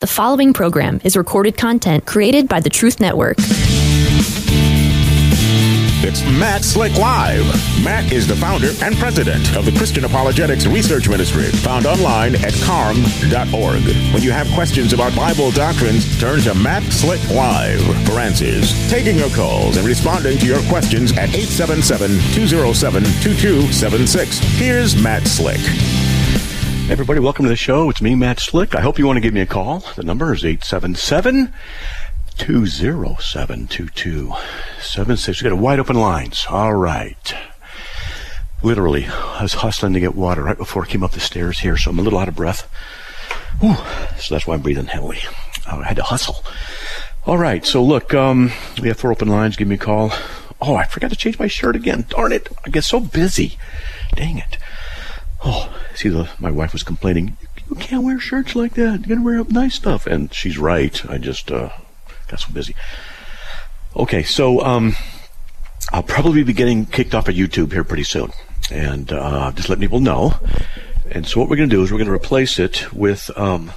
The following program is recorded content created by the Truth Network. It's Matt Slick Live. Matt is the founder and president of the Christian Apologetics Research Ministry, found online at carm.org. When you have questions about Bible doctrines, turn to Matt Slick Live for answers. Taking your calls and responding to your questions at 877-207-2276. Here's Matt Slick. Hey everybody, welcome to the show. It's me, Matt Slick. I hope you want to give me a call. The number is 877-207-2276. We got a wide open lines. All right. Literally, I was hustling to get water right before I came up the stairs here, so I'm a little out of breath. Whew. So that's why I'm breathing heavily. I had to hustle. All right, so look, we have 4 open lines. Give me a call. Oh, I forgot to change my shirt again. Darn it. I get so busy. Dang it. Oh, see, my wife was complaining, you can't wear shirts like that. You gotta wear nice stuff. And she's right. I just got so busy. Okay, so I'll probably be getting kicked off of YouTube here pretty soon. And just let people know. And so what we're going to do is we're going to replace it with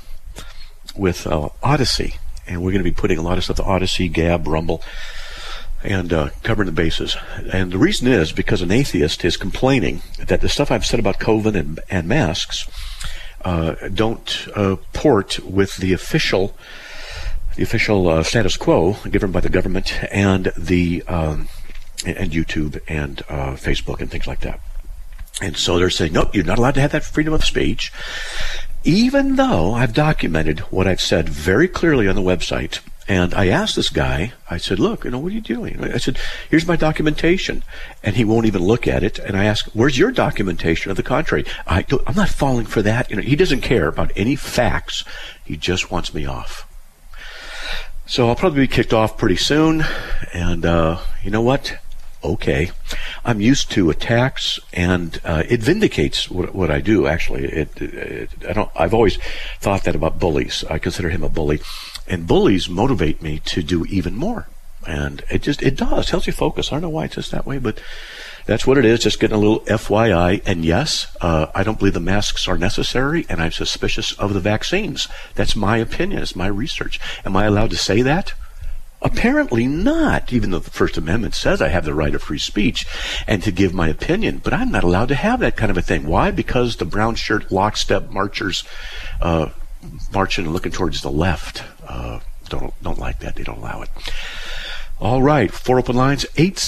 Odyssey. And we're going to be putting a lot of stuff to Odyssey, Gab, Rumble, and covering the bases. And the reason is because an atheist is complaining that the stuff I've said about COVID and masks don't port with the official status quo given by the government and the and YouTube and Facebook and things like that. And so they're saying, nope, you're not allowed to have that freedom of speech, even though I've documented what I've said very clearly on the website. And I asked this guy, I said, look, what are you doing? I said, here's my documentation. And he won't even look at it. And I asked, where's your documentation of the contrary? I'm not falling for that. He doesn't care about any facts. He just wants me off. So I'll probably be kicked off pretty soon. And you know what? Okay. I'm used to attacks, and it vindicates what I do, actually. I've always thought that about bullies. I consider him a bully. And bullies motivate me to do even more. And it does. Helps you focus. I don't know why it's just that way, but that's what it is. Just getting a little FYI. And yes, I don't believe the masks are necessary, and I'm suspicious of the vaccines. That's my opinion. It's my research. Am I allowed to say that? Apparently not, even though the First Amendment says I have the right of free speech and to give my opinion. But I'm not allowed to have that kind of a thing. Why? Because the brown shirt lockstep marchers marching and looking towards the left don't like that. They don't allow it. All right, 4 open lines,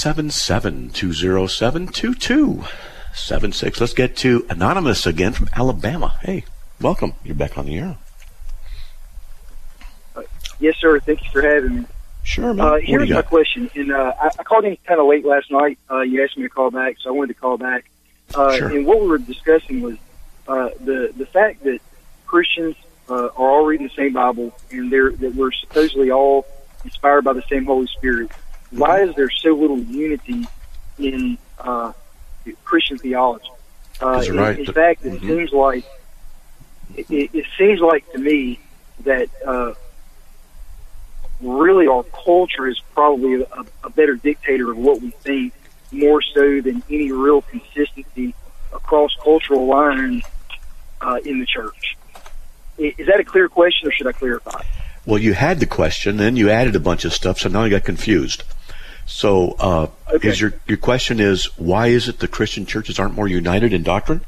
877-207-2276. Let's get to Anonymous again from Alabama. Hey, welcome. You're back on the air. Yes, sir. Thank you for having me. Sure, man. Here's my question. And I called in kind of late last night. You asked me to call back, so I wanted to call back. Sure. And what we were discussing was the fact that Christians are all reading the same Bible, and that we're supposedly all inspired by the same Holy Spirit. Why is there so little unity in Christian theology? Right. In fact, it seems like it seems like to me that really our culture is probably a better dictator of what we think, more so than any real consistency across cultural lines in the church. Is that a clear question, or should I clarify? Well, you had the question, then you added a bunch of stuff, so now I got confused. So okay. Is your question is, why is it the Christian churches aren't more united in doctrine?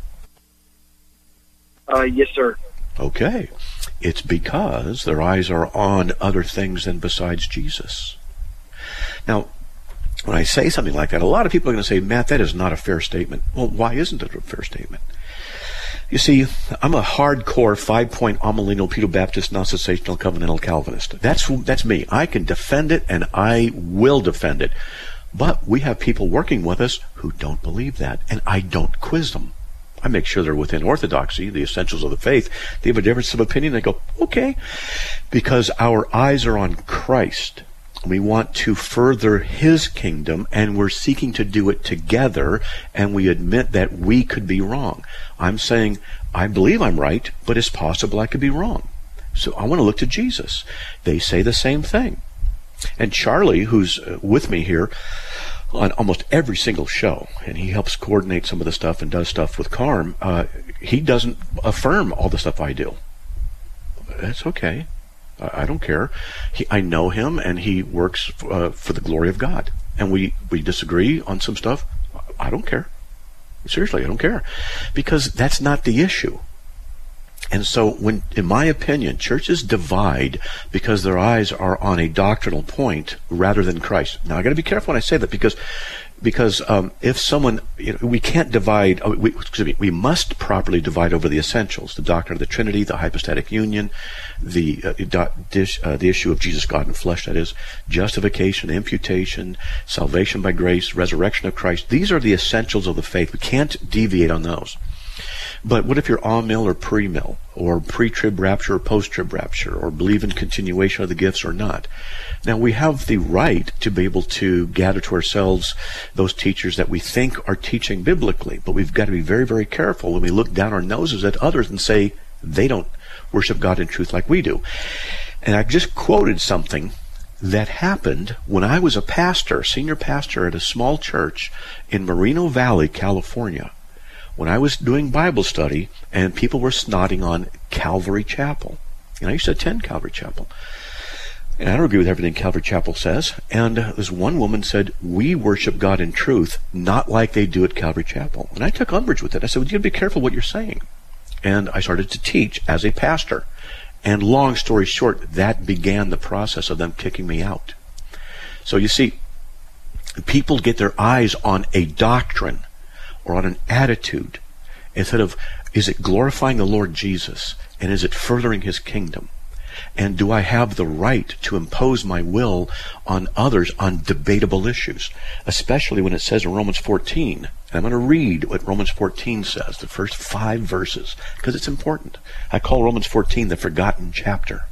Yes, sir. Okay. It's because their eyes are on other things than besides Jesus. Now, when I say something like that, a lot of people are going to say, Matt, that is not a fair statement. Well, why isn't it a fair statement? You see, I'm a hardcore 5-point amillennial Pedo-Baptist non-sensational covenantal Calvinist. That's me. I can defend it, and I will defend it. But we have people working with us who don't believe that, and I don't quiz them. I make sure they're within orthodoxy, the essentials of the faith. They have a difference of opinion. They go, okay, because our eyes are on Christ. We want to further His kingdom, and we're seeking to do it together, and we admit that we could be wrong. I'm saying, I believe I'm right, but it's possible I could be wrong. So I want to look to Jesus. They say the same thing. And Charlie, who's with me here on almost every single show, and he helps coordinate some of the stuff and does stuff with Carm, he doesn't affirm all the stuff I do. That's okay. I don't care. I know him, and he works for the glory of God. And we disagree on some stuff. I don't care. Seriously, I don't care. Because that's not the issue. And so when, in my opinion, churches divide because their eyes are on a doctrinal point rather than Christ. Now, I got to be careful when I say that because if someone, we can't divide, we must properly divide over the essentials, the doctrine of the Trinity, the hypostatic union, the issue of Jesus, God in flesh, that is, justification, imputation, salvation by grace, resurrection of Christ. These are the essentials of the faith. We can't deviate on those. But what if you're amill or premill, or pre-trib rapture or post-trib rapture, or believe in continuation of the gifts or not? Now, we have the right to be able to gather to ourselves those teachers that we think are teaching biblically, but we've got to be very, very careful when we look down our noses at others and say they don't worship God in truth like we do. And I just quoted something that happened when I was a pastor, senior pastor at a small church in Moreno Valley, California, when I was doing Bible study and people were snotting on Calvary Chapel. And I used to attend Calvary Chapel. And I don't agree with everything Calvary Chapel says. And this one woman said, we worship God in truth, not like they do at Calvary Chapel. And I took umbrage with it. I said, well, you got to be careful what you're saying. And I started to teach as a pastor. And long story short, that began the process of them kicking me out. So you see, people get their eyes on a doctrine or on an attitude instead of, is it glorifying the Lord Jesus, and is it furthering his kingdom? And do I have the right to impose my will on others on debatable issues? Especially when it says in Romans 14, and I'm going to read what Romans 14 says, the first 5 verses, because it's important. I call Romans 14 the forgotten chapter.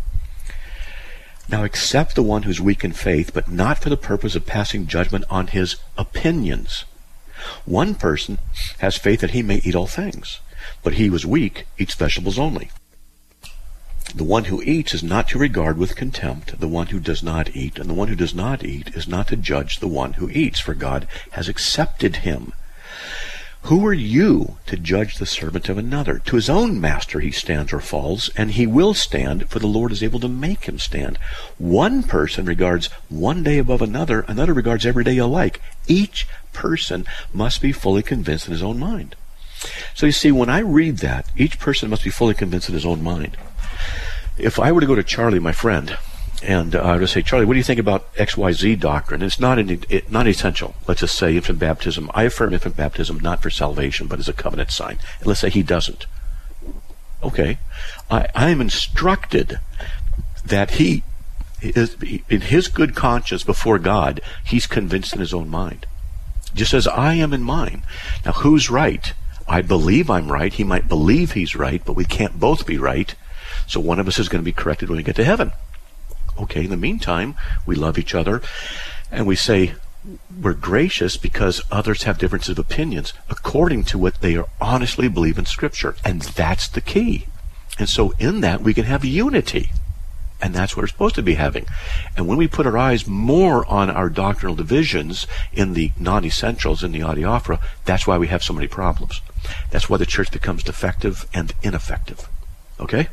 Now accept the one who's weak in faith, but not for the purpose of passing judgment on his opinions. One person has faith that he may eat all things, but he who is weak eats vegetables only. The one who eats is not to regard with contempt the one who does not eat, and the one who does not eat is not to judge the one who eats, for God has accepted him. Who are you to judge the servant of another? To his own master he stands or falls, and he will stand, for the Lord is able to make him stand. One person regards one day above another, another regards every day alike. Each person must be fully convinced in his own mind. So you see, when I read that, each person must be fully convinced in his own mind. If I were to go to Charlie, my friend, and I would say, Charlie, what do you think about XYZ doctrine? It's not essential. Let's just say infant baptism. I affirm infant baptism not for salvation, but as a covenant sign. And let's say he doesn't. Okay. I am instructed that he is, in his good conscience before God, he's convinced in his own mind. Just as I am in mine. Now, who's right? I believe I'm right. He might believe he's right, but we can't both be right. So one of us is going to be corrected when we get to heaven. Okay, in the meantime, we love each other, and we say we're gracious because others have differences of opinions according to what they honestly believe in Scripture. And that's the key. And so in that, we can have unity. And that's what we're supposed to be having. And when we put our eyes more on our doctrinal divisions in the non-essentials, in the adiaphora, that's why we have so many problems. That's why the church becomes defective and ineffective. Okay?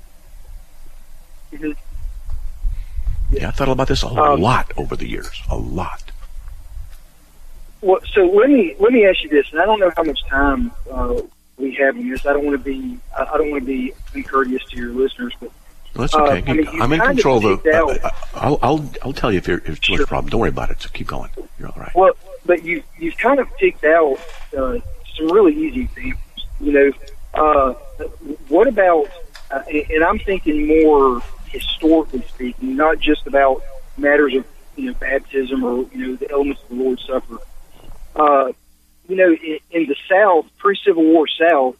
Mm-hmm. Yeah, I thought about this a lot over the years. A lot. Well, so let me ask you this, and I don't know how much time we have in this. I don't want to be uncourteous to your listeners, but well, that's okay. I'm in control of the. I'll tell you if it's too much problem. Don't worry about it. So keep going. You're all right. Well, but you've kind of picked out some really easy examples. You know, what about? And I'm thinking more historically speaking, not just about matters of baptism or the elements of the Lord's Supper. In the South, pre-Civil War South,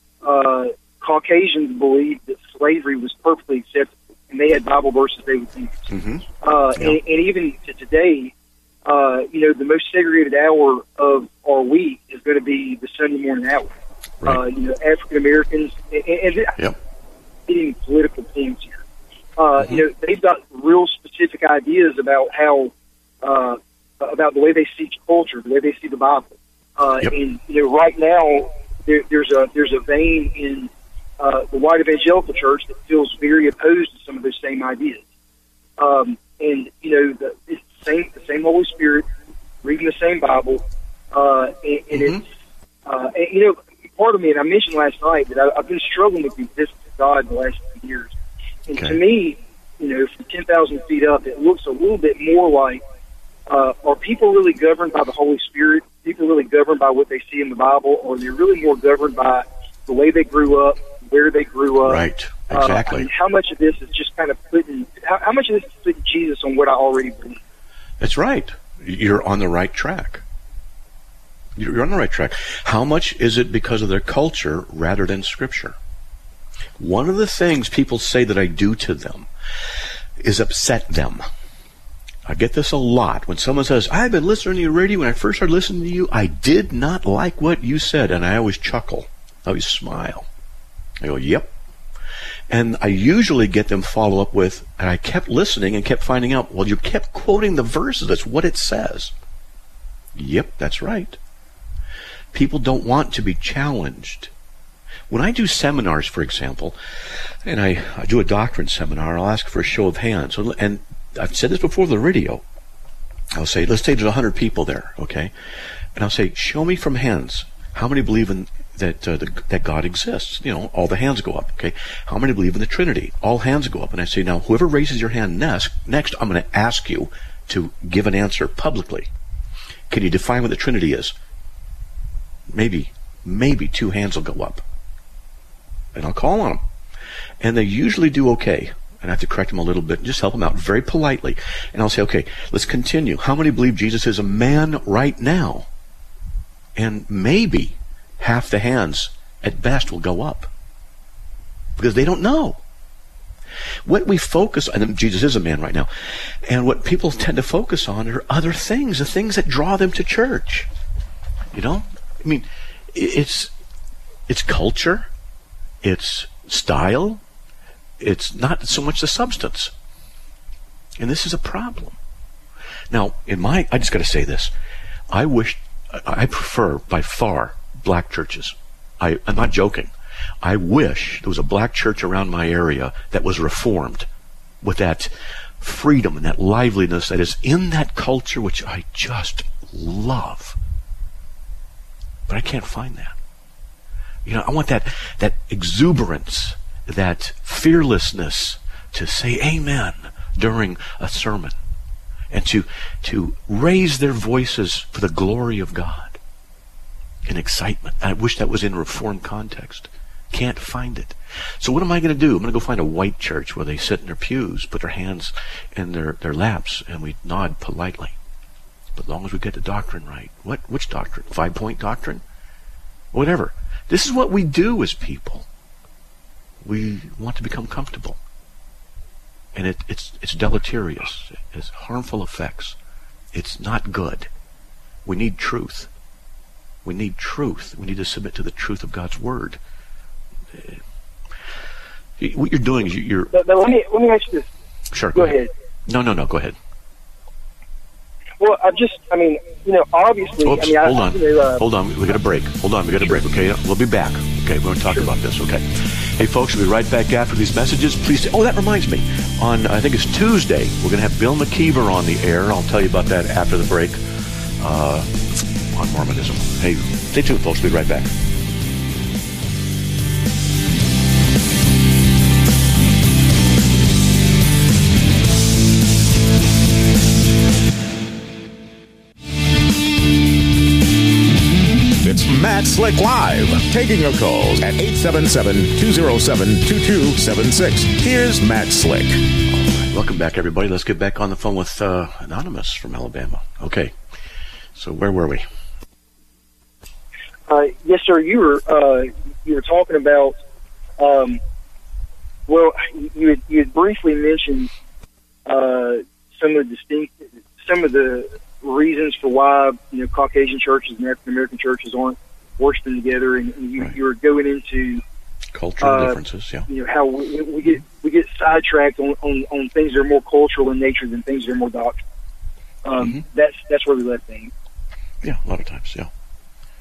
Caucasians believed that slavery was perfectly acceptable, and they had Bible verses they would use. Mm-hmm. And even to today, the most segregated hour of our week is going to be the Sunday morning hour. Right. African Americans, and getting political themes here. They've got real specific ideas about how about the way they see culture, the way they see the Bible. And right now, there's a vein in the white evangelical church that feels very opposed to some of those same ideas. And it's the same Holy Spirit, reading the same Bible, and it's part of me. And I mentioned last night that I've been struggling with the existence of God the last few years. And to me, from 10,000 feet up, it looks a little bit more like, are people really governed by the Holy Spirit? People really governed by what they see in the Bible, or they're really more governed by the way they grew up, where they grew up? Right, exactly. How much of this is just kind of how much of this is putting Jesus on what I already believe? That's right. You're on the right track. You're on the right track. How much is it because of their culture rather than Scripture? One of the things people say that I do to them is upset them. I get this a lot. When someone says, I've been listening to your radio. When I first started listening to you, I did not like what you said. And I always chuckle. I always smile. I go, yep. And I usually get them follow up with, and I kept listening and kept finding out, well, you kept quoting the verses. That's what it says. Yep, that's right. People don't want to be challenged. When I do seminars, for example, and I do a doctrine seminar, I'll ask for a show of hands. And I've said this before the radio. I'll say, let's say there's 100 people there, okay? And I'll say, show me from hands. How many believe in that God exists? All the hands go up, okay? How many believe in the Trinity? All hands go up. And I say, now, whoever raises your hand next, I'm going to ask you to give an answer publicly. Can you define what the Trinity is? Maybe 2 hands will go up. And I'll call on them. And they usually do okay. And I have to correct them a little bit and just help them out very politely. And I'll say, okay, let's continue. How many believe Jesus is a man right now? And maybe half the hands at best will go up. Because they don't know. What we focus on, and Jesus is a man right now, and what people tend to focus on are other things, the things that draw them to church. I mean, it's culture, it's style, it's not so much the substance. And this is a problem. Now, I just got to say this. I prefer by far black churches. I'm not joking. I wish there was a black church around my area that was reformed with that freedom and that liveliness that is in that culture, which I just love. But I can't find that. I want that exuberance, that fearlessness to say amen during a sermon and to raise their voices for the glory of God in excitement. I wish that was in a reformed context. Can't find it. So what am I going to do? I'm going to go find a white church where they sit in their pews, put their hands in their laps, and we nod politely. But as long as we get the doctrine right. Which doctrine? 5-point doctrine? Whatever. This is what we do as people. We want to become comfortable. And it's deleterious. It has harmful effects. It's not good. We need truth. We need truth. We need to submit to the truth of God's Word. What you're doing is you're... But let me ask you this. Sure, go ahead. No, go ahead. Well, obviously... Oops, hold on. We got a break. Okay? We'll be back. Okay, we're going to talk about this, okay? Hey, folks, we'll be right back after these messages. Please stay. Oh, that reminds me. On, I think it's Tuesday, we're going to have Bill McKeever on the air. I'll tell you about that after the break on Mormonism. Hey, stay tuned, folks. We'll be right back. Matt Slick Live, taking your calls at 877-207-2276. Here's Matt Slick. All right, welcome back, everybody. Let's get back on the phone with Anonymous from Alabama. Okay, so where were we? Yes, sir. You were talking about. You had briefly mentioned some of the reasons for why Caucasian churches and African American churches aren't worshiping together, and you were going into cultural differences. Yeah, how we get sidetracked on things that are more cultural in nature than things that are more doctrinal. That's where we left things. Yeah, a lot of times. Yeah.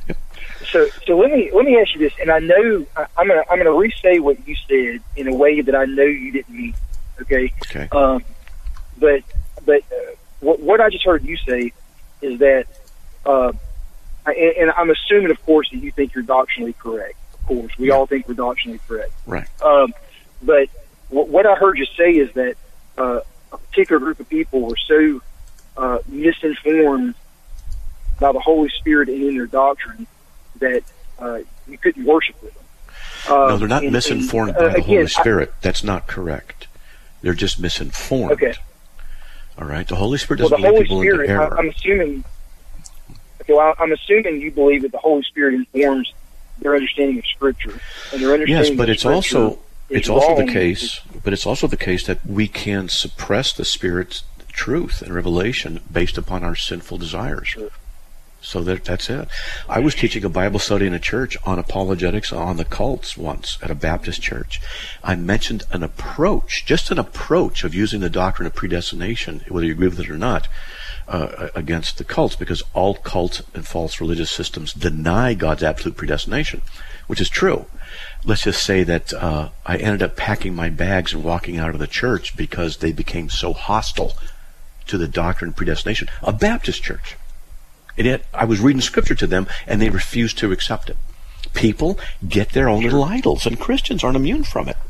So let me ask you this, and I know I'm gonna re-say what you said in a way that I know you didn't mean. Okay. Okay. But what I just heard you say is that, and I'm assuming, of course, that you think you're doctrinally correct. Of course, we all think we're doctrinally correct. Right. But what I heard you say is that a particular group of people were so misinformed by the Holy Spirit and in their doctrine that you couldn't worship with them. No, they're not misinformed by the Holy Spirit. That's not correct. They're just misinformed. Okay. All right. The Holy Spirit doesn't lead people into error. I'm assuming. Okay. Well, I'm assuming you believe that the Holy Spirit informs their understanding of Scripture, and their understanding. Yes, but of it's also the case. Is, but it's also the case that we can suppress the Spirit's truth and revelation based upon our sinful desires. Sure. So that's it. I was teaching a Bible study in a church on apologetics on the cults once at a Baptist church. I mentioned an approach, just an approach of using the doctrine of predestination, whether you agree with it or not, against the cults, because all cults and false religious systems deny God's absolute predestination, which is true. Let's just say that I ended up packing my bags and walking out of the church because they became so hostile to the doctrine of predestination. A Baptist church. I was reading Scripture to them, and they refused to accept it. People get their own little idols, and Christians aren't immune from it.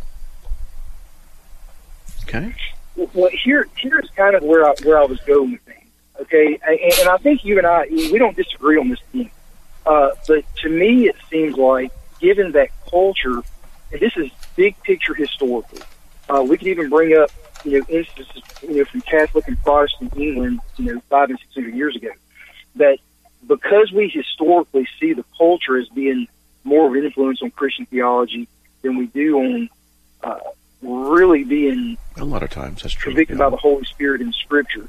Okay? Well, here's kind of where I was going with things. Okay, and I think you and I, we don't disagree on this thing. But to me, it seems like, given that culture, and this is big picture historically, we could even bring up, instances, from Catholic and Protestant England, 500 and 600 years ago, that because we historically see the culture as being more of an influence on Christian theology than we do on really being a lot of times that's true, convicted by the Holy Spirit in Scripture.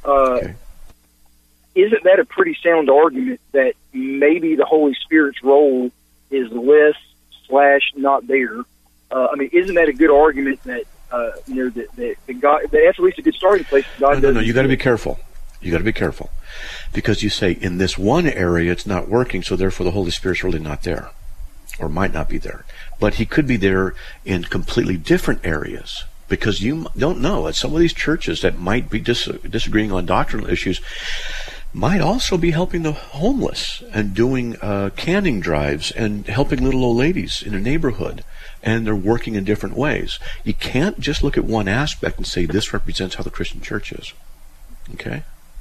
Isn't that a pretty sound argument that maybe the Holy Spirit's role is less / not there? Isn't that a good argument that that God, that's at least a good starting place? No, you got to be careful. You got to be careful, because you say in this one area it's not working, so therefore the Holy Spirit's really not there, or might not be there. But he could be there in completely different areas, because you don't know. Some of these churches that might be disagreeing on doctrinal issues might also be helping the homeless and doing canning drives and helping little old ladies in a neighborhood, and they're working in different ways. You can't just look at one aspect and say this represents how the Christian church is. Okay?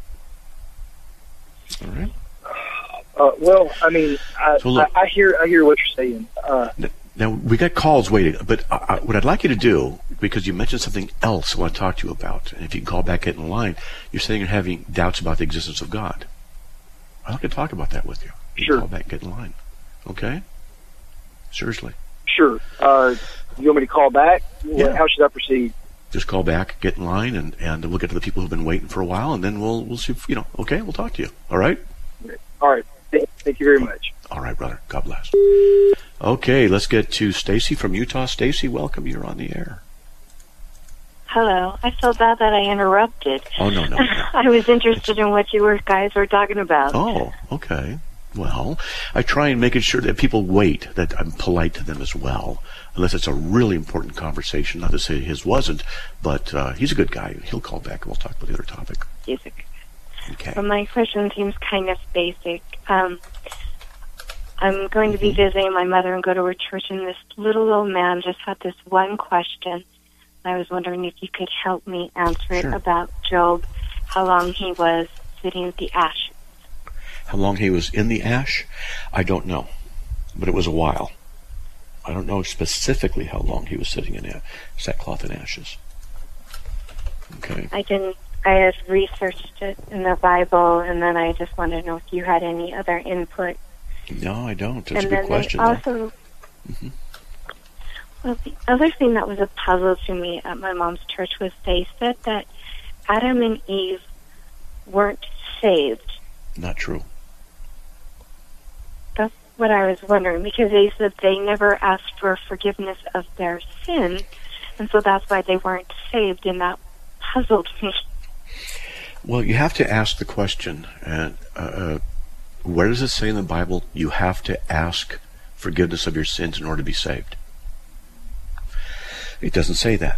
All right. I hear what you're saying. Now we got calls waiting, but what I'd like you to do, because you mentioned something else I want to talk to you about, and if you can call back, get in line. You're saying you're having doubts about the existence of God. I'd like to talk about that with you. Sure. Call back, get in line. Okay. Seriously. Sure. You want me to call back? Yeah. How should I proceed? Just call back, get in line, and we'll get to the people who've been waiting for a while, and then we'll see if, okay, we'll talk to you. All right? All right. Thank you very much. All right, brother. God bless. Okay, let's get to Stacy from Utah. Stacy, welcome. You're on the air. Hello. I feel bad that I interrupted. Oh, no. I was interested in what you guys were talking about. Oh, okay. Well, I try and make it sure that people wait, that I'm polite to them as well, unless it's a really important conversation. Not to say his wasn't, but he's a good guy. He'll call back and we'll talk about the other topic. He's a good guy. Okay. Well, my question seems kind of basic. I'm going to be visiting my mother and go to her church, and this little old man just had this one question. I was wondering if you could help me answer it about Job, how long he was sitting at the ash. How long he was in the ash? I don't know, but it was a while. I don't know specifically how long he was sitting in sackcloth and ashes. Okay. I have researched it in the Bible, and then I just wanted to know if you had any other input. No, I don't. That's a good question. Also, well, the other thing that was a puzzle to me at my mom's church was they said that Adam and Eve weren't saved. Not true. That's what I was wondering, because they said they never asked for forgiveness of their sin, and so that's why they weren't saved, and that puzzled me. Well, you have to ask the question, and Where does it say in the Bible you have to ask forgiveness of your sins in order to be saved? It doesn't say that.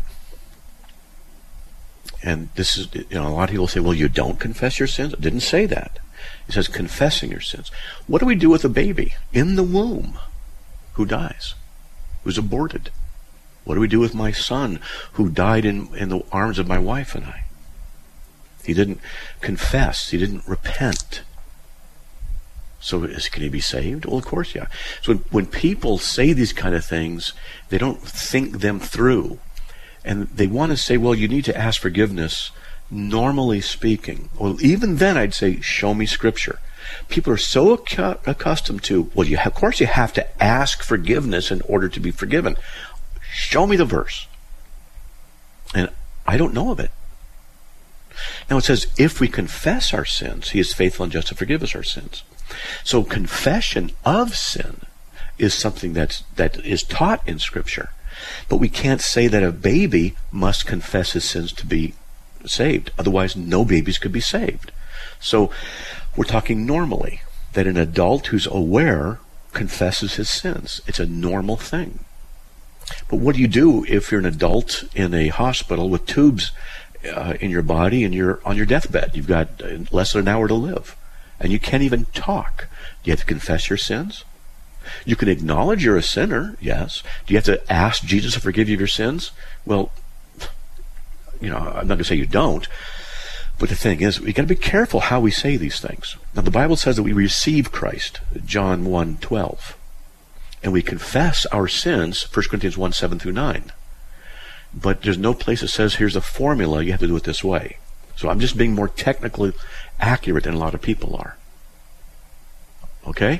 And this is, a lot of people say, well, you don't confess your sins. It didn't say that. It says confessing your sins. What do we do with a baby in the womb who dies, who's aborted? What do we do with my son who died in the arms of my wife and I? He didn't confess. He didn't repent. So can he be saved? Well, of course, yeah. So when people say these kind of things, they don't think them through. And they want to say, well, you need to ask forgiveness, normally speaking. Well, even then, I'd say, show me Scripture. People are so accustomed to, well, of course you have to ask forgiveness in order to be forgiven. Show me the verse. And I don't know of it. Now it says, if we confess our sins, he is faithful and just to forgive us our sins. So confession of sin is something that is taught in Scripture. But we can't say that a baby must confess his sins to be saved. Otherwise, no babies could be saved. So we're talking normally, that an adult who's aware confesses his sins. It's a normal thing. But what do you do if you're an adult in a hospital with tubes in your body and you're on your deathbed? You've got less than an hour to live, and you can't even talk. Do you have to confess your sins? You can acknowledge you're a sinner, yes. Do you have to ask Jesus to forgive you of your sins? Well, I'm not going to say you don't. But the thing is, we've got to be careful how we say these things. Now, the Bible says that we receive Christ, John 1:12. And we confess our sins, 1 Corinthians 1:7 through 9. But there's no place that says, here's a formula, you have to do it this way. So I'm just being more technically accurate than a lot of people are. Okay?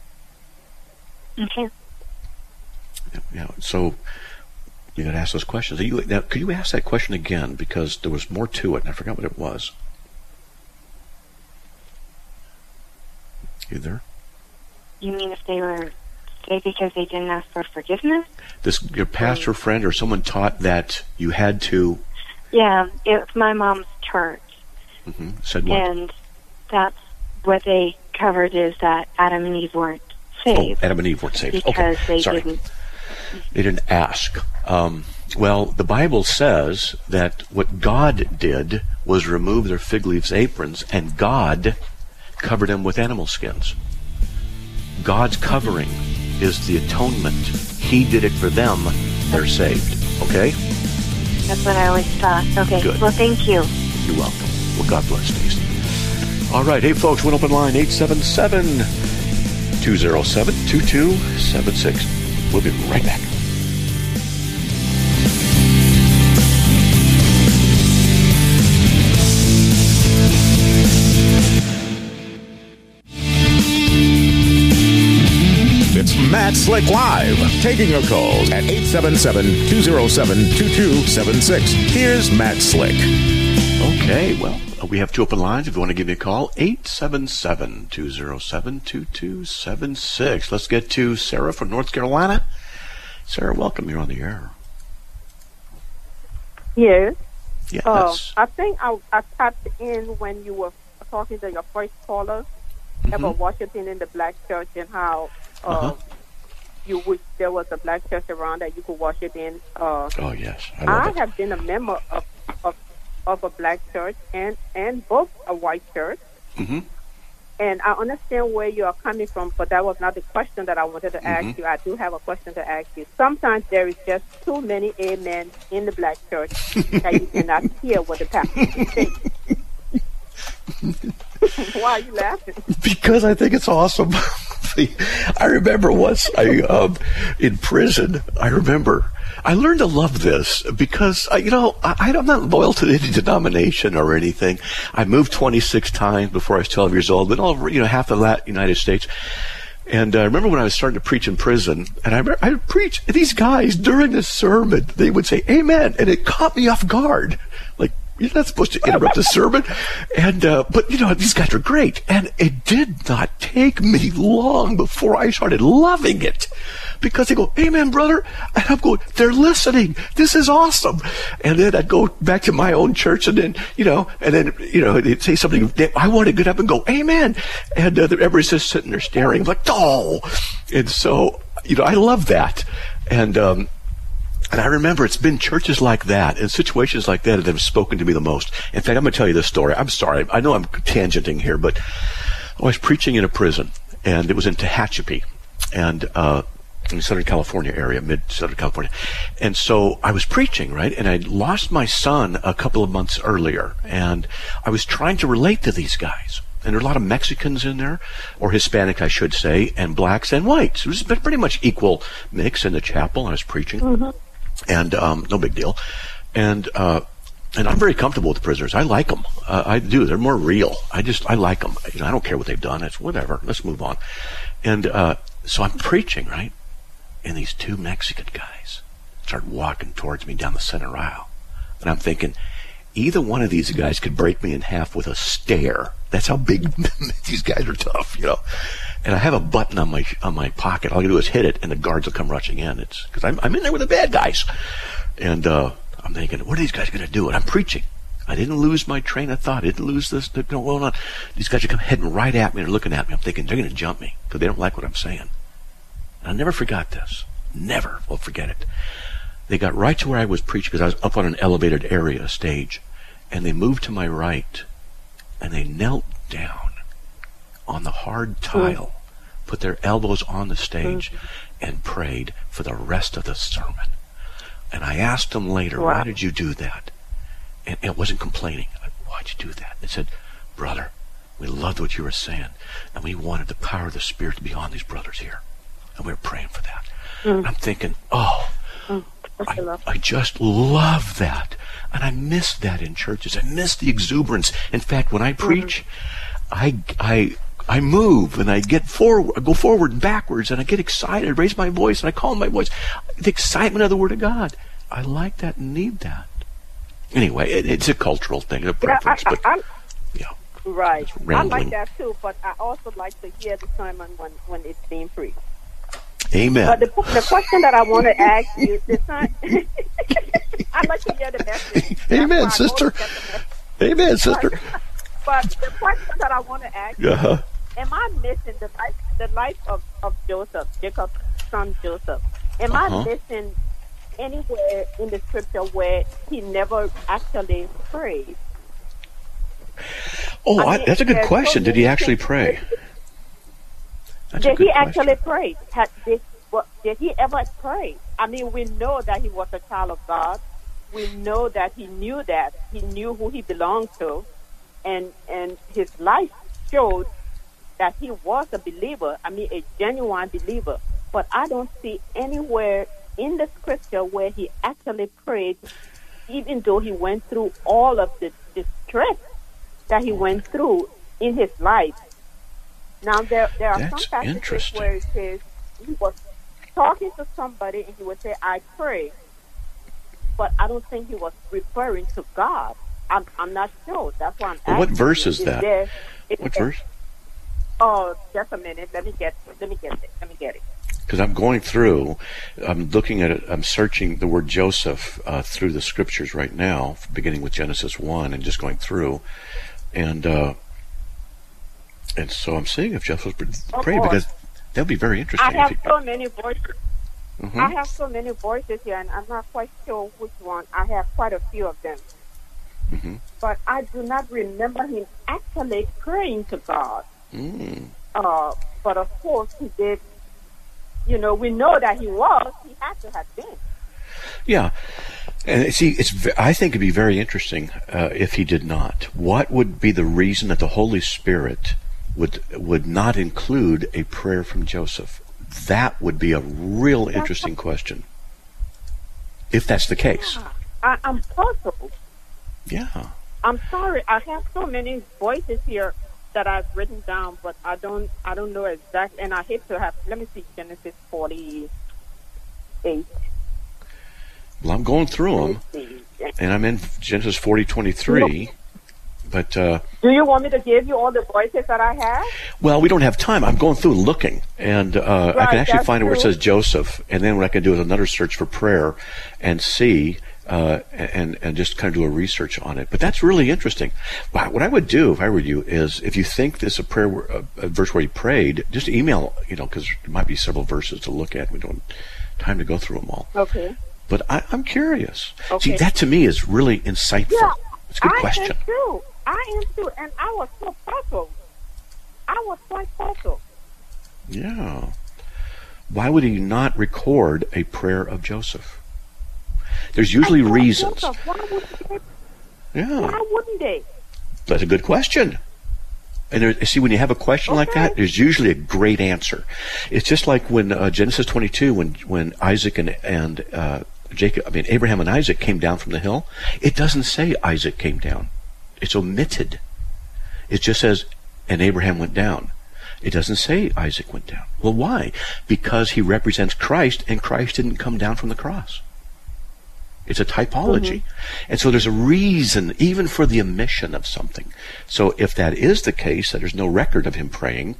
Okay. Yeah, so you got to ask those questions. Now, could you ask that question again? Because there was more to it, and I forgot what it was. You there? You mean if they were saved because they didn't ask for forgiveness? Your pastor friend or someone taught that you had to... Yeah, it's my mom's church. Mm-hmm. Said what? And that's what they covered, is that Adam and Eve weren't saved. Oh, Adam and Eve weren't saved. Because okay, sorry. They didn't ask. Well, the Bible says that what God did was remove their fig leaves aprons, and God covered them with animal skins. God's covering is the atonement. He did it for them. They're saved. Okay? That's what I always thought. Okay. Good. Well, thank you. You're welcome. Well, God bless, Stacey. All right. Hey, folks, one open line, 877-207-2276. We'll be right back. It's Matt Slick Live, taking your calls at 877-207-2276. Here's Matt Slick. Okay, well, we have two open lines. If you want to give me a call, 877-207-2276. Let's get to Sarah from North Carolina. Sarah, welcome. You're on the air. Yes. Yes. I think I tapped in when you were talking to your first caller about worshiping in the black church and how you wish there was a black church around that you could worship in. Oh, yes. I have been a member of a black church and both a white church. Mm-hmm. And I understand where you are coming from, but that was not the question that I wanted to ask you. I do have a question to ask you. Sometimes there is just too many amen in the black church that you cannot hear what the pastor is saying. Why are you laughing? Because I think it's awesome. I remember once in prison, I learned to love this because, I'm not loyal to any denomination or anything. I moved 26 times before I was 12 years old, been all over, half of that United States. And I remember when I was starting to preach in prison, and I would preach, these guys, during the sermon, they would say, amen, and it caught me off guard. Like, You're not supposed to interrupt the sermon. And, but you know, these guys are great. And it did not take me long before I started loving it. Because they go, amen, brother. And I'm going, they're listening. This is awesome. And then I'd go back to my own church and then, they'd say something. I want to get up and go, amen. And everybody's just sitting there staring like, oh. And so, I love that. And I remember it's been churches like that and situations like that have spoken to me the most. In fact, I'm going to tell you this story. I'm sorry. I know I'm tangenting here, but I was preaching in a prison, and it was in Tehachapi, and in the Southern California area, mid-Southern California. And so I was preaching, right? And I'd lost my son a couple of months earlier, and I was trying to relate to these guys. And there were a lot of Mexicans in there, or Hispanic, I should say, and blacks and whites. It was pretty much equal mix in the chapel. I was preaching. Mm-hmm. And no big deal. And I'm very comfortable with the prisoners. I like them. I do. They're more real. I like them. I don't care what they've done. It's whatever. Let's move on. And so I'm preaching, right? And these two Mexican guys start walking towards me down the center aisle. And I'm thinking, either one of these guys could break me in half with a stare. That's how big these guys are tough, And I have a button on my pocket. All I can do is hit it, and the guards will come rushing in. It's because I'm in there with the bad guys. And I'm thinking, what are these guys going to do? And I'm preaching. I didn't lose my train of thought. I didn't lose this. Well, these guys are coming heading right at me and looking at me. I'm thinking they're going to jump me because they don't like what I'm saying. And I never forgot this. Never will forget it. They got right to where I was preaching because I was up on an elevated area, stage. And they moved to my right, and they knelt down on the hard tile, put their elbows on the stage, and prayed for the rest of the sermon. And I asked them later, why did you do that? And it wasn't complaining. Why'd you do that? They said, brother, we loved what you were saying, and we wanted the power of the Spirit to be on these brothers here. And we were praying for that. And I'm thinking, I just love that. And I miss that in churches. I miss the exuberance. In fact, when I preach, I move and I go forward and backwards, and I get excited. I raise my voice and I call my voice. The excitement of the Word of God. I like that and need that. Anyway, it's a cultural thing, a preference. Right. I like that too, but I also like to hear the sermon when it's being preached. Amen. But the question that I want to ask you, I'd like to hear the message. Amen, sister. Amen, sister. But the question that I want to ask you, am I missing the life of Joseph, Jacob's son Joseph? Am I missing anywhere in the scripture where he never actually prayed? That's a good question. Did he actually pray? Did he actually pray? Did he ever pray? I mean, we know that he was a child of God. We know that he knew who he belonged to, and his life showed that he was a believer. I mean, a genuine believer. But I don't see anywhere in the scripture where he actually prayed, even though he went through all of the distress that he went through in his life. Now, there are some passages where it says he was talking to somebody and he would say, I pray. But I don't think he was referring to God. I'm not sure. That's why I'm asking. What verse is that? What verse? Oh, just a minute. Let me get it. Because I'm going through, I'm looking at it, I'm searching the word Joseph through the scriptures right now, beginning with Genesis 1 and just going through. And so I'm seeing if Joseph prayed, because that would be very interesting. I have so many voices. I have so many voices here, and I'm not quite sure which one. I have quite a few of them. But I do not remember him actually praying to God. But of course he did. We know that he had to have been. Yeah. And see, I think it'd be very interesting if he did not. What would be the reason that the Holy Spirit would not include a prayer from Joseph? That would be a real interesting question, if that's the case. I'm puzzled. Yeah. I'm sorry. I have so many voices here that I've written down, but I don't know exactly. And I hate to have. Let me see, Genesis 48. Well, I'm going through them, and I'm in Genesis 40:23. But do you want me to give you all the voices that I have? Well, we don't have time. I'm going through and looking, and I can actually find it where it says Joseph, and then what I can do is another search for prayer and see and just kind of do a research on it. But that's really interesting. What I would do if I were you is, if you think this is a verse where he prayed, just email, because there might be several verses to look at. We don't have time to go through them all. Okay. But I'm curious. Okay. See, that to me is really insightful. Yeah, it's a good question. I am too, and I was so puzzled. I was quite puzzled. Yeah. Why would he not record a prayer of Joseph? There's usually reasons. Joseph, why wouldn't they? That's a good question. And see, when you have a question like that, there's usually a great answer. It's just like when Genesis 22, when Isaac and Abraham and Isaac came down from the hill. It doesn't say Isaac came down. It's omitted. It just says, and Abraham went down. It doesn't say Isaac went down. Well, why? Because he represents Christ, and Christ didn't come down from the cross. It's a typology. And so there's a reason, even for the omission of something. So if that is the case, that there's no record of him praying,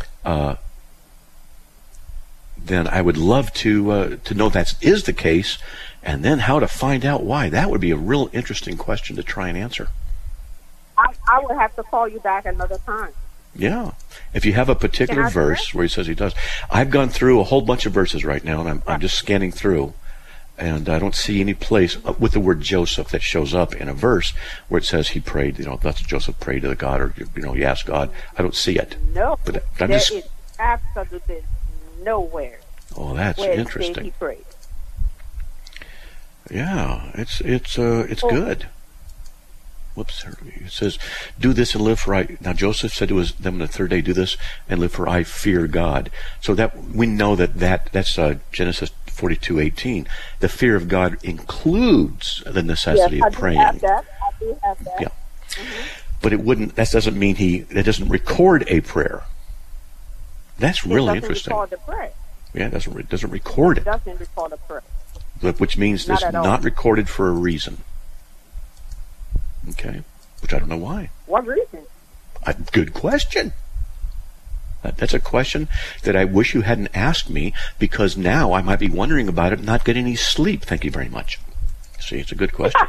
then I would love to know that is the case, and then how to find out why. That would be a real interesting question to try and answer. I would have to call you back another time. Yeah. If you have a particular verse where he says he does. I've gone through a whole bunch of verses right now, and I'm just scanning through, and I don't see any place with the word Joseph that shows up in a verse where it says he prayed, that's Joseph prayed to the God, or, he asked God. I don't see it. No, but there is absolutely nowhere. Oh, that's interesting. He prayed. Yeah, it's good. Whoops, it says, do this and live for I. Now Joseph said to them on the third day, do this and live for I fear God. So that we know that's Genesis 42:18. The fear of God includes the necessity of praying. I do have that. Yeah. But that doesn't mean that doesn't record a prayer. That's really interesting. Record the prayer. Yeah, it doesn't record it. It doesn't record a prayer. Which means it's not recorded for a reason. Okay, which I don't know why. What reason? Good question. That's a question that I wish you hadn't asked me, because now I might be wondering about it and not getting any sleep. Thank you very much. See, it's a good question.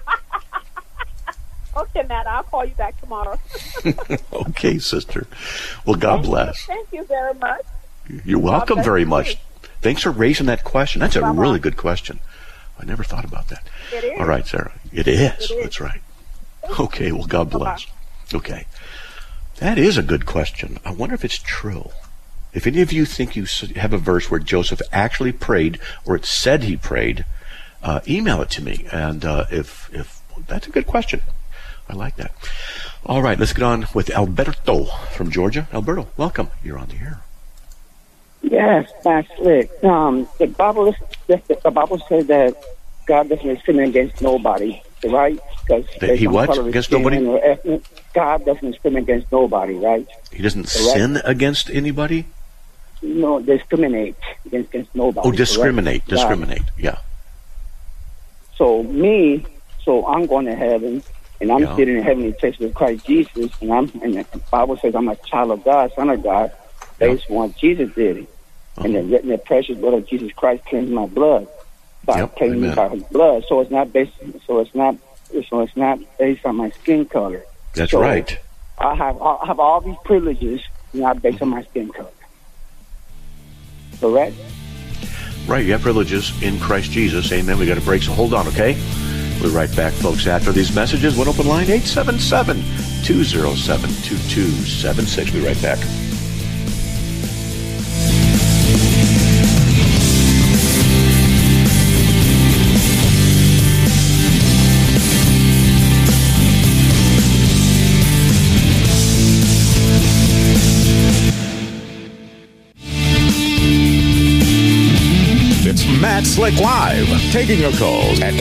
Okay, Matt, I'll call you back tomorrow. Okay, sister. Well, God bless. Thank you very much. You're welcome very much. Thanks for raising that question. That's a really good question. I never thought about that. It is. All right, Sarah. It is. That's right. Okay, well, God bless. Okay. That is a good question. I wonder if it's true. If any of you think you have a verse where Joseph actually prayed, or it said he prayed, email it to me. And if that's a good question. I like that. All right, let's get on with Alberto from Georgia. Alberto, welcome. You're on the air. Yes, that's it. The Bible says that God doesn't discriminate against nobody, right? Because he what? Against nobody? God doesn't discriminate against nobody, right? He doesn't sin against anybody? No, discriminate against nobody. Oh, discriminate. Discriminate, yeah. So I'm going to heaven, and I'm sitting in heavenly place with Christ Jesus, and the Bible says I'm a child of God, son of God, based on what Jesus did. And the precious blood of Jesus Christ cleansed my blood by cleansing me by His blood. So it's not based on my skin color. That's right. I have all these privileges not based on my skin color. Correct? Right. You have privileges in Christ Jesus. Amen. We got a break, so hold on. Okay. We'll be right back, folks. After these messages, one open line 877-207-2276. We'll be right back. Matt Slick Live, taking your calls at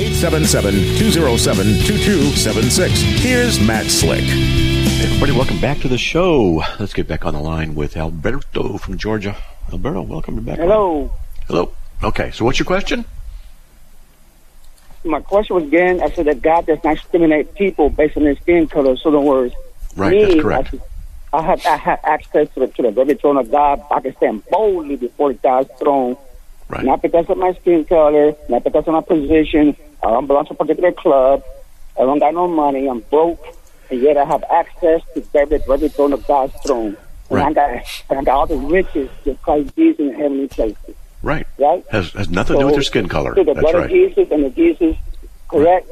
877-207-2276. Here's Matt Slick. Hey everybody, welcome back to the show. Let's get back on the line with Alberto from Georgia. Alberto, welcome back. Hello. Hello. Okay, so what's your question? my question was again, I said that God does not discriminate people based on their skin color. So in other words, Right, me, that's correct. I have access to the very throne of God. I can stand boldly before God's throne. Right. Not because of my skin color, not because of my position. I don't belong to a particular club. I don't got no money. I'm broke, and yet I have access to the very throne of God's throne. And Right. I got all the riches of Christ Jesus in heavenly places. Right. Right? Has nothing to do with your skin color. So the That's blood right. of Jesus and the Jesus, correct?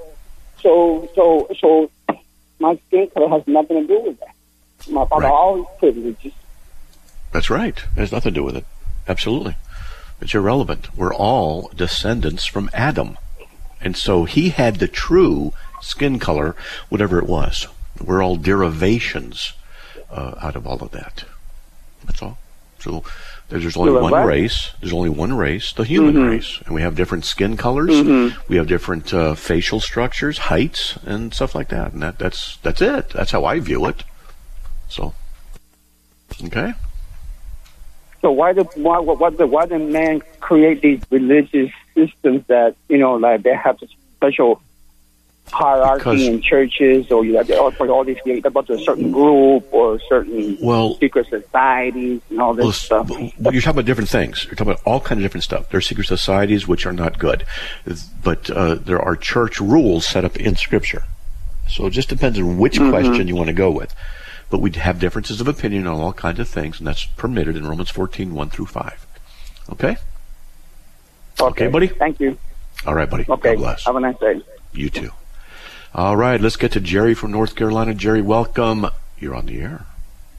So my skin color has nothing to do with that. My father Right. always privileges. That's right. It has nothing to do with it. Absolutely. It's irrelevant. We're all descendants from Adam. And so he had the true skin color, whatever it was. We're all derivations out of all of that. That's all. So there's only one race. There's only one race, the human race. And we have different skin colors. We have different facial structures, heights, and stuff like that. And that's it. That's how I view it. So, okay. So why the man create these religious systems that, like they have a special hierarchy in churches, or all these things about a certain group or certain secret societies and all this stuff? Well, you're talking about different things. You're talking about all kinds of different stuff. There are secret societies which are not good, but there are church rules set up in Scripture. So it just depends on which question you want to go with. But we have differences of opinion on all kinds of things, and that's permitted in Romans 14, 1 through 5. Okay? Okay, buddy? Thank you. All right, buddy. Okay. God bless. Have a nice day. You too. All right, let's get to Jerry from North Carolina. Jerry, welcome. You're on the air.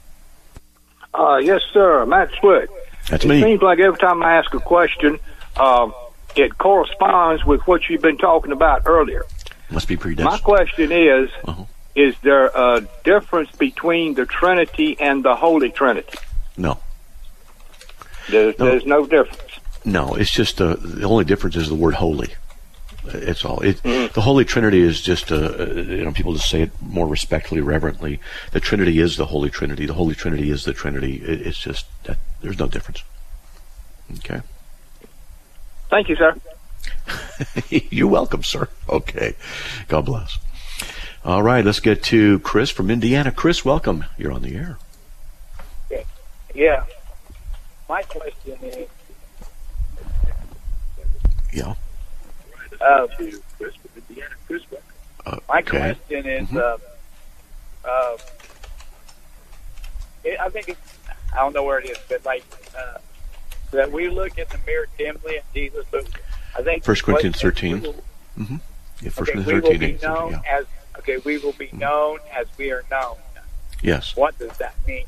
Yes, sir. Matt Swick. That's me. It seems like every time I ask a question, it corresponds with what you've been talking about earlier. Must be predestined. My question is there a difference between the Trinity and the Holy Trinity? No. There's no difference. No, it's just the only difference is the word holy. It's all. The Holy Trinity is just people just say it more respectfully, reverently. The Trinity is the Holy Trinity. The Holy Trinity is the Trinity. It's just that there's no difference. Okay. Thank you, sir. You're welcome, sir. Okay. God bless. All right, let's get to Chris from Indiana. Chris, welcome. You're on the air. Yeah. My question is... Yeah. My question is, I think I don't know where it is, but that we look in the mirror dimly at Jesus, but I think 1 Corinthians 13. Yeah, 1 Corinthians 13. We will be known as we are known. Yes. What does that mean?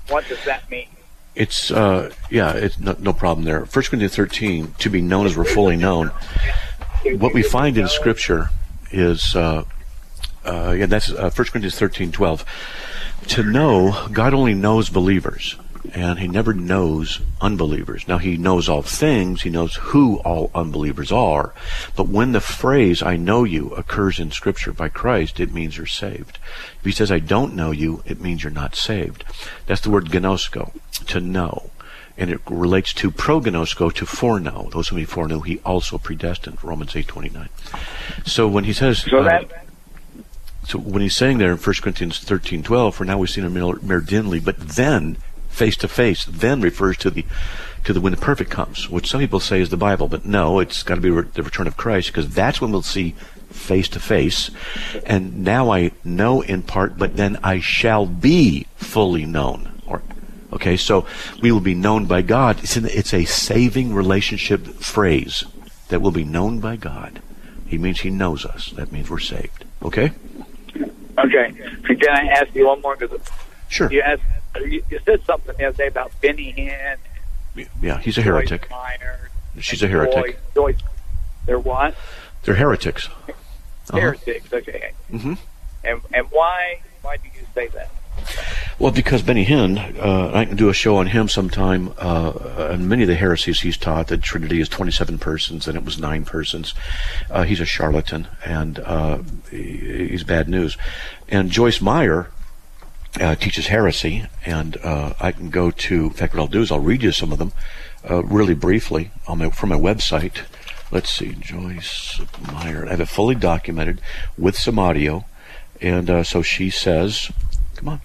It's it's no problem there. 1 Corinthians 13, to be known as we're fully known. What we find in Scripture is, that's 1 Corinthians 13:12. To know, God only knows believers, and He never knows unbelievers. Now, He knows all things. He knows who all unbelievers are. But when the phrase, I know you, occurs in Scripture by Christ, it means you're saved. If He says, I don't know you, it means you're not saved. That's the word gnosko, to know. And it relates to prognosko, to foreknow. Those whom He foreknew, He also predestined, Romans 8:29. So when He says... So when He's saying there in 1 Corinthians 13:12, for now we've seen a mirror dimly, but then face to face, then refers to the when the perfect comes, which some people say is the Bible, but no, it's got to be the return of Christ, because that's when we'll see face to face. And now I know in part, but then I shall be fully known. Okay, so we will be known by God. It's a saving relationship phrase, that will be known by God. He means He knows us. That means we're saved. Okay? Okay. Can I ask you one more? Sure. You said something the other day about Benny Hinn. Yeah, he's a heretic. She's a heretic. Joyce. They're what? They're heretics. Heretics, okay. Mm-hmm. And why do you say that? Well, because Benny Hinn, I can do a show on him sometime, and many of the heresies he's taught, that Trinity is 27 persons, and it was 9 persons. He's a charlatan, and he's bad news. And Joyce Meyer teaches heresy, and I can go to, in fact, what I'll do is I'll read you some of them really briefly from my website. Let's see, Joyce Meyer. I have it fully documented with some audio. And so she says, come on.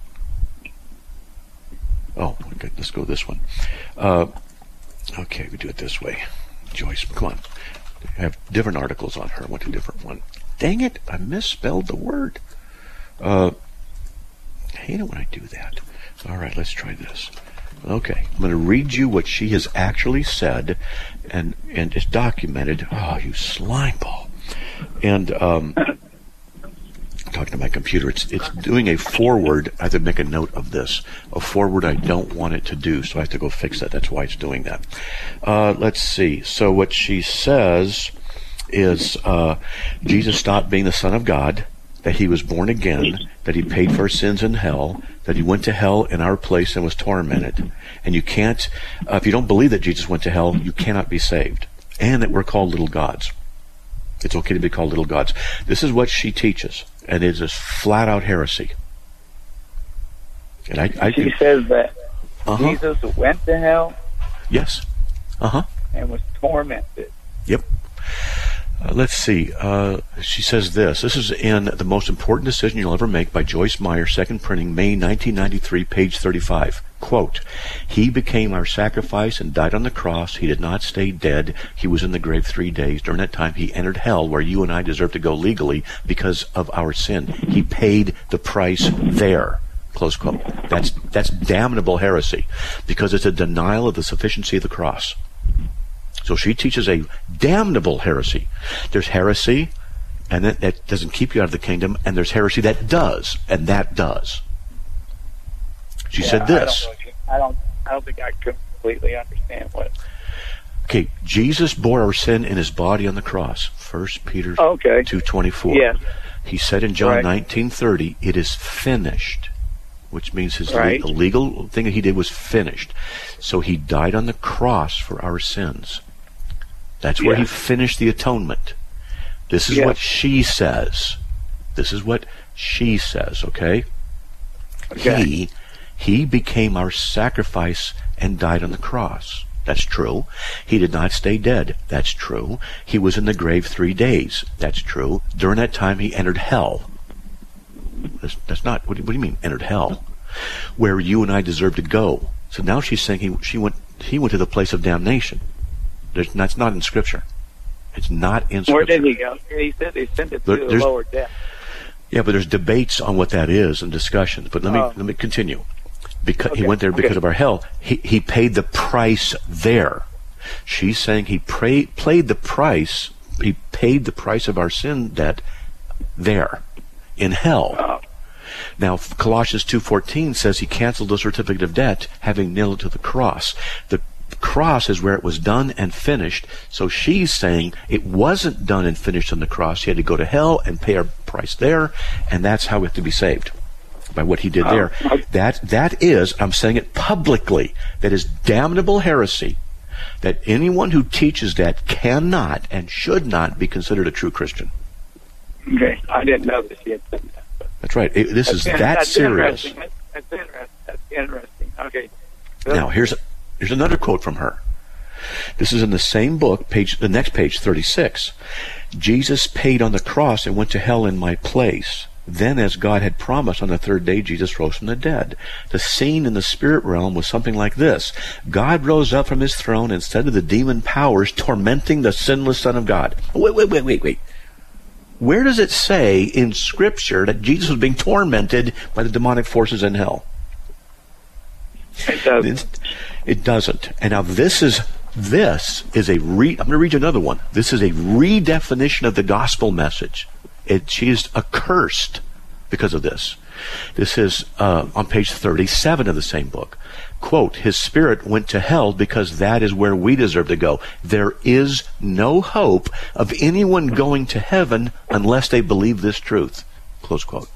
Oh, okay, let's go this one. Okay, we do it this way. Joyce, come on. I have different articles on her. I went to a different one. Dang it, I misspelled the word. I hate it when I do that. All right, let's try this. Okay, I'm going to read you what she has actually said, and it's documented. Oh, you slime ball. And talking to my computer, it's doing a forward. I have to make a note of this. A forward I don't want it to do, so I have to go fix that. That's why it's doing that. Let's see. So what she says is Jesus stopped being the Son of God, that he was born again, that he paid for our sins in hell, that he went to hell in our place and was tormented. And you can't, if you don't believe that Jesus went to hell, you cannot be saved. And that we're called little gods. It's okay to be called little gods. This is what she teaches, and it is flat out heresy. And she says that Jesus went to hell. Yes. And was tormented. Yep. Let's see. She says this. This is in The Most Important Decision You'll Ever Make by Joyce Meyer, second printing, May 1993, page 35. Quote, he became our sacrifice and died on the cross. He did not stay dead. He was in the grave 3 days. During that time, he entered hell, where you and I deserve to go legally because of our sin. He paid the price there. Close quote. That's damnable heresy, because it's a denial of the sufficiency of the cross. So she teaches a damnable heresy. There's heresy, and that doesn't keep you out of the kingdom, and there's heresy that does, and that does. She said this. I don't think I completely understand what. Okay, Jesus bore our sin in his body on the cross. 1 Peter 2:24. Yes. He said in John 19:30, it is finished, which means his the legal thing that he did was finished. So he died on the cross for our sins. That's where he finished the atonement. This is what she says. This is what she says, okay? He became our sacrifice and died on the cross. That's true. He did not stay dead. That's true. He was in the grave 3 days. That's true. During that time, he entered hell. That's not, what do you mean, entered hell? Where you and I deserve to go. So now she's saying he went to the place of damnation. That's not in Scripture. It's not in Scripture. Where did he go? He said they sent it to the lower depth. Yeah, but there's debates on what that is and discussions. But let me continue. Because he went there because of our hell. He paid the price there. She's saying he paid the price. He paid the price of our sin debt there in hell. Now, Colossians 2:14 says he canceled the certificate of debt, having nailed it to the cross. The cross is where it was done and finished. So she's saying it wasn't done and finished on the cross. He had to go to hell and pay our price there, and that's how we have to be saved, by what he did there. That is, I'm saying it publicly, that is damnable heresy, that anyone who teaches that cannot and should not be considered a true Christian. Okay, I didn't know this yet. That's right. This is that serious. That's interesting. Okay. Now, here's another quote from her. This is in the same book, the next page, 36. Jesus paid on the cross and went to hell in my place. Then, as God had promised, on the third day, Jesus rose from the dead. The scene in the spirit realm was something like this. God rose up from his throne and said to the demon powers tormenting the sinless Son of God. Wait. Where does it say in Scripture that Jesus was being tormented by the demonic forces in hell? It doesn't. It doesn't. And now this is I'm going to read you another one. This is a redefinition of the gospel message. She is accursed because of this. This is on page 37 of the same book. Quote, his spirit went to hell because that is where we deserve to go. There is no hope of anyone going to heaven unless they believe this truth. Close quote.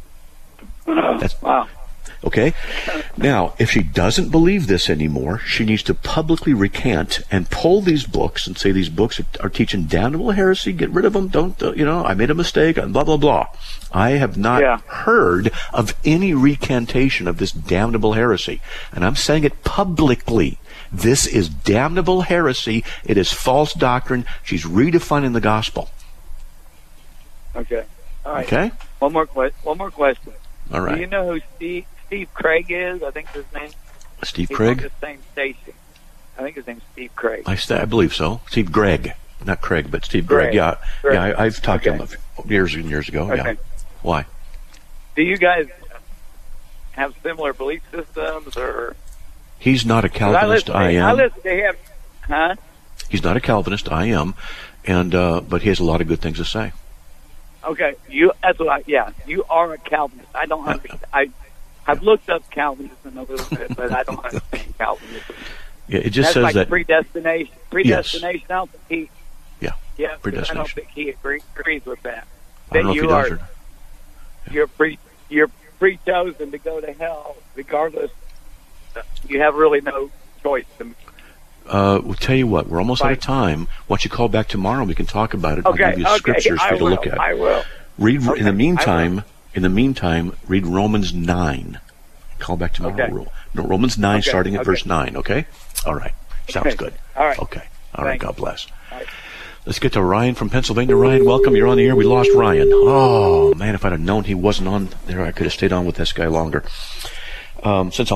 Wow. Okay? Now, if she doesn't believe this anymore, she needs to publicly recant and pull these books and say these books are teaching damnable heresy. Get rid of them. Don't, I made a mistake, and blah, blah, blah. I have not heard of any recantation of this damnable heresy. And I'm saying it publicly. This is damnable heresy. It is false doctrine. She's redefining the gospel. Okay. All right. Okay? One more question. All right. Do you know who Steve Craig is? I think his name. Steve He's Craig? on the same station. I think his name's Steve Craig. I believe so. Steve Gregg. Not Craig, but Steve Gregg. Yeah. Greg. Yeah, I've talked to him years and years ago. Okay. Yeah. Why? Do you guys have similar belief systems, or? He's not a Calvinist. I am. I listen to him. Huh? He's not a Calvinist. I am. And but he has a lot of good things to say. Okay, that's what you are a Calvinist. I don't understand. I've looked up Calvinism a little bit, but I don't understand Calvinism. Yeah, it just that's says like that predestination. Predestination. I don't think Yeah, predestination. I don't think he agrees with that. I don't know if he does. You're pre-chosen to go to hell, regardless. You have really no choice. We'll tell you what. We're almost out of time. Why don't you call back tomorrow? We can talk about it. Okay. I'll give you scriptures for you to look at. I will. Read in the meantime. Read Romans 9. Call back tomorrow. Okay. Romans 9, starting at verse 9. Okay. All right. Sounds good. All right. Okay. All right. God bless. All right. Let's get to Ryan from Pennsylvania. Ryan, welcome. You're on the air. We lost Ryan. Oh man, if I'd have known he wasn't on there, I could have stayed on with this guy longer. Since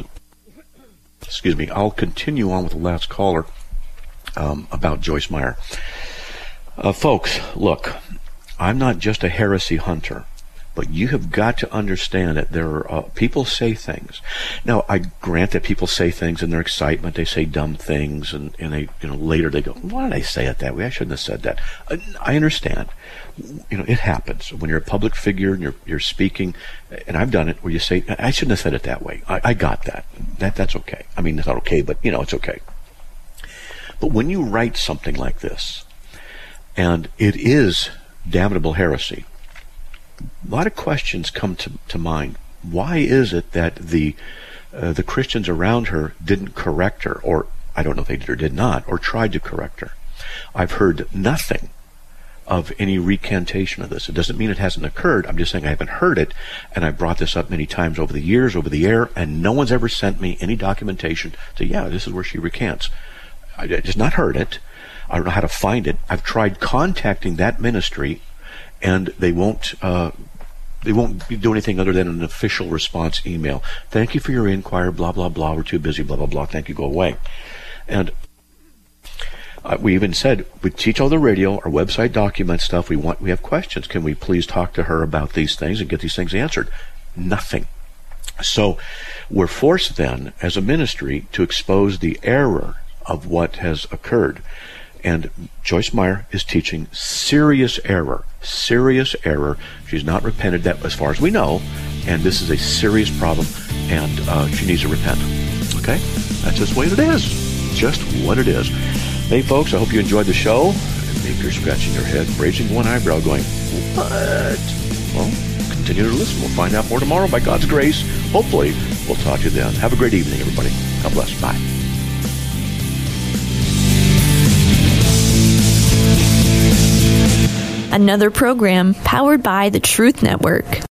I'll continue on with the last caller about Joyce Meyer. Folks, look, I'm not just a heresy hunter, but you have got to understand that there are people say things. Now, I grant that people say things in their excitement. They say dumb things, and they later they go, "Why did I say it that way? I shouldn't have said that." I understand. It happens when you're a public figure and you're speaking, and I've done it where you say, "I shouldn't have said it that way." I got that. That's okay. I mean, it's not okay, but it's okay. But when you write something like this, and it is damnable heresy, a lot of questions come to mind. Why is it that the Christians around her didn't correct her, or I don't know if they did or did not, or tried to correct her? I've heard nothing of any recantation of this. It doesn't mean it hasn't occurred. I'm just saying I haven't heard it, and I've brought this up many times over the years, over the air, and no one's ever sent me any documentation to, this is where she recants. I just not heard it. I don't know how to find it. I've tried contacting that ministry, and they won't do anything other than an official response email. Thank you for your inquiry, blah, blah, blah. We're too busy, blah, blah, blah. Thank you, go away. And we even said, we teach all the radio, our website documents stuff. We have questions. Can we please talk to her about these things and get these things answered? Nothing. So we're forced then, as a ministry, to expose the error of what has occurred. And Joyce Meyer is teaching serious error. Serious error. She's not repented, that as far as we know, and this is a serious problem, and she needs to repent. Okay? That's just the way it is. Just what it is. Hey, folks, I hope you enjoyed the show. And maybe you're scratching your head, raising one eyebrow, going, what? Well, continue to listen. We'll find out more tomorrow by God's grace. Hopefully, we'll talk to you then. Have a great evening, everybody. God bless. Bye. Another program powered by the Truth Network.